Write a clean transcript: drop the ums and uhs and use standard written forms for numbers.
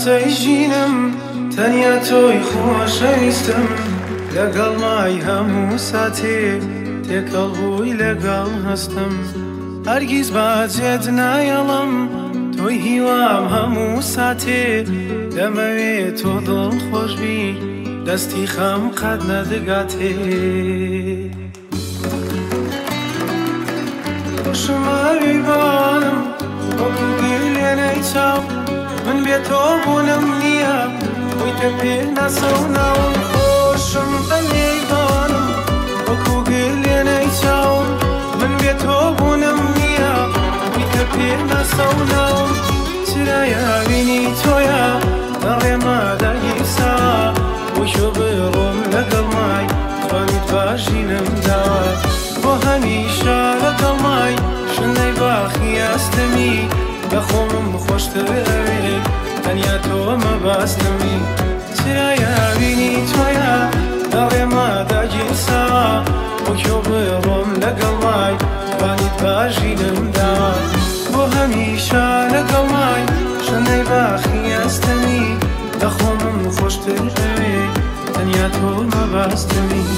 قسەی ژینم تەنیا تۆی خۆشەویستم لەگەڵ مای هەموو ساتێ تێکەڵ بووی لەگەڵ هەستم هەرگیز باجێت نایەڵم تۆی هیوام هەموو ساتێ دەمەوێت تۆ دڵخۆشبی دەستی خەم قەت نەدەگاتێ خۆشمەوی بانم وەکو گلێنەی چاو من بێ تۆ بوونم نییە بوویتە پێ نەسەو ناوم خۆشم بەلێی بانم وەکو گلێنەی چاو من بێ تۆ بوونم نییە بوویتە پێ نەسەو ناوم چرایە بینی تۆیە دەڕێمە دەگیرسا بۆشۆ بڕۆم لەگەڵ مای توانیت باشینم داوە بۆ هەمیشە لەگەڵ مای شنەی باخی ئەستەمی بەخۆمم خۆشتر ئەوێت تەنیا تۆمە باستەمی چرایە بینی تۆیە دەڕێمە دەگیرسا بۆشۆ بڕۆم لەگەڵ مای توانیت باشینم داوە بۆ هەمیشە لەگەڵ مای شنەی باخی ئەستەمی بەخۆمم خۆشتر ئەوێت تەنیا تۆمە باستەمی